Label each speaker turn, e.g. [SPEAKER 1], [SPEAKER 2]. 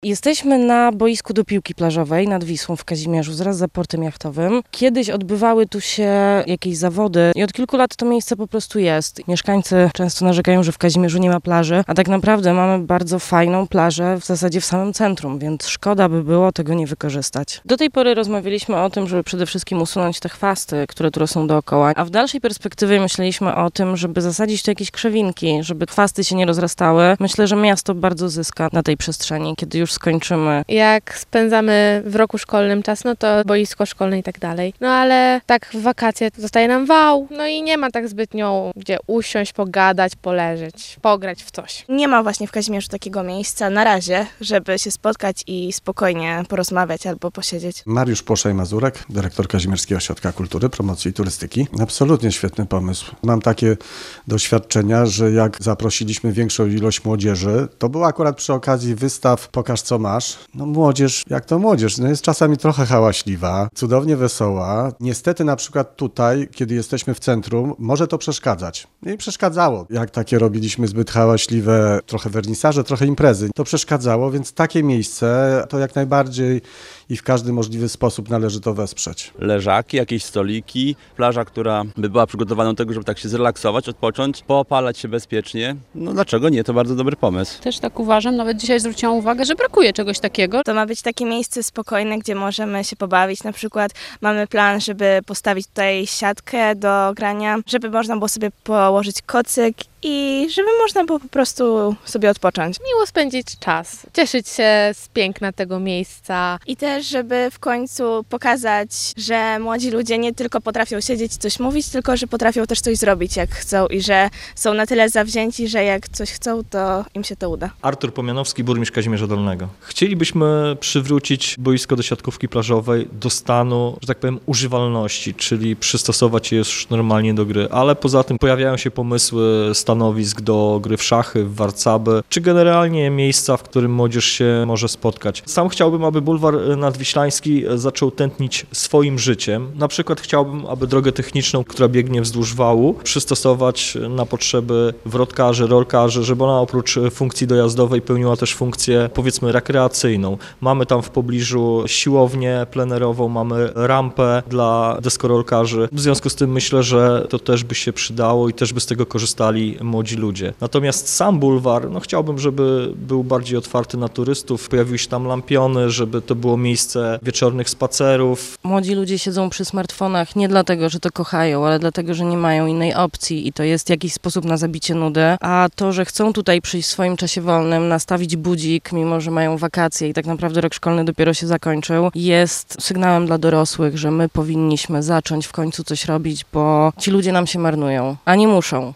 [SPEAKER 1] Jesteśmy na boisku do piłki plażowej nad Wisłą w Kazimierzu, zaraz za portem jachtowym. Kiedyś odbywały tu się jakieś zawody i od kilku lat to miejsce po prostu jest. Mieszkańcy często narzekają, że w Kazimierzu nie ma plaży, a tak naprawdę mamy bardzo fajną plażę w zasadzie w samym centrum, więc szkoda by było tego nie wykorzystać. Do tej pory rozmawialiśmy o tym, żeby przede wszystkim usunąć te chwasty, które tu rosną dookoła, a w dalszej perspektywie myśleliśmy o tym, żeby zasadzić tu jakieś krzewinki, żeby chwasty się nie rozrastały. Myślę, że miasto bardzo zyska na tej przestrzeni, kiedy już skończymy.
[SPEAKER 2] Jak spędzamy w roku szkolnym czas, no to boisko szkolne i tak dalej. No ale tak w wakacje zostaje nam wał, no i nie ma tak zbytnio gdzie usiąść, pogadać, poleżeć, pograć w coś.
[SPEAKER 3] Nie ma właśnie w Kazimierzu takiego miejsca na razie, żeby się spotkać i spokojnie porozmawiać albo posiedzieć.
[SPEAKER 4] Mariusz Płoszaj-Mazurek, dyrektor Kazimierskiego Ośrodka Kultury, Promocji i Turystyki. Absolutnie świetny pomysł. Mam takie doświadczenia, że jak zaprosiliśmy większą ilość młodzieży, to było akurat przy okazji wystaw Pokaż co masz. No młodzież, jak to młodzież, no jest czasami trochę hałaśliwa, cudownie wesoła. Niestety na przykład tutaj, kiedy jesteśmy w centrum, może to przeszkadzać. I przeszkadzało. Jak takie robiliśmy zbyt hałaśliwe, trochę wernisaże, trochę imprezy, to przeszkadzało, więc takie miejsce to jak najbardziej i w każdy możliwy sposób należy to wesprzeć.
[SPEAKER 5] Leżaki, jakieś stoliki, plaża, która by była przygotowana do tego, żeby tak się zrelaksować, odpocząć, poopalać się bezpiecznie. No dlaczego nie? To bardzo dobry pomysł.
[SPEAKER 6] Też tak uważam, nawet dzisiaj zwróciłam uwagę, że brakuje czegoś takiego.
[SPEAKER 3] To ma być takie miejsce spokojne, gdzie możemy się pobawić. Na przykład mamy plan, żeby postawić tutaj siatkę do grania, żeby można było sobie położyć kocyk i żeby można było po prostu sobie odpocząć.
[SPEAKER 2] Miło spędzić czas, cieszyć się z piękna tego miejsca.
[SPEAKER 3] I też, żeby w końcu pokazać, że młodzi ludzie nie tylko potrafią siedzieć i coś mówić, tylko że potrafią też coś zrobić jak chcą i że są na tyle zawzięci, że jak coś chcą, to im się to uda.
[SPEAKER 7] Artur Pomianowski, burmistrz Kazimierza Dolnego. Chcielibyśmy przywrócić boisko do siatkówki plażowej do stanu, że tak powiem, używalności, czyli przystosować je już normalnie do gry, ale poza tym pojawiają się pomysły stanowisk do gry w szachy, w warcaby, czy generalnie miejsca, w którym młodzież się może spotkać. Sam chciałbym, aby bulwar nadwiślański zaczął tętnić swoim życiem. Na przykład chciałbym, aby drogę techniczną, która biegnie wzdłuż wału, przystosować na potrzeby wrotkarzy, rolkarzy, żeby ona oprócz funkcji dojazdowej pełniła też funkcję, powiedzmy, rekreacyjną. Mamy tam w pobliżu siłownię plenerową, mamy rampę dla deskorolkarzy. W związku z tym myślę, że to też by się przydało i też by z tego korzystali młodzi ludzie. Natomiast sam bulwar, no chciałbym, żeby był bardziej otwarty na turystów, pojawiły się tam lampiony, żeby to było miejsce wieczornych spacerów.
[SPEAKER 1] Młodzi ludzie siedzą przy smartfonach nie dlatego, że to kochają, ale dlatego, że nie mają innej opcji i to jest jakiś sposób na zabicie nudy, a to, że chcą tutaj przyjść w swoim czasie wolnym, nastawić budzik, mimo że mają wakacje i tak naprawdę rok szkolny dopiero się zakończył, jest sygnałem dla dorosłych, że my powinniśmy zacząć w końcu coś robić, bo ci ludzie nam się marnują, a nie muszą.